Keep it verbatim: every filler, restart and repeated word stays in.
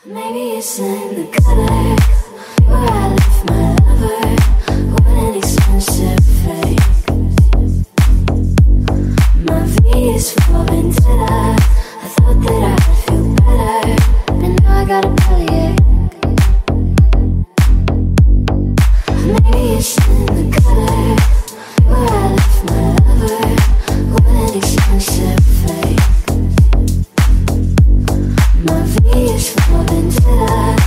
Maybe it's in the gutter, where I left my lover. What an expensive fake. My V is full of vendetta. I thought that I'd feel better, but now I got a bellyache. Maybe it's in the gutter, where I left my lover. What an expensive fake. My V is full of vendetta.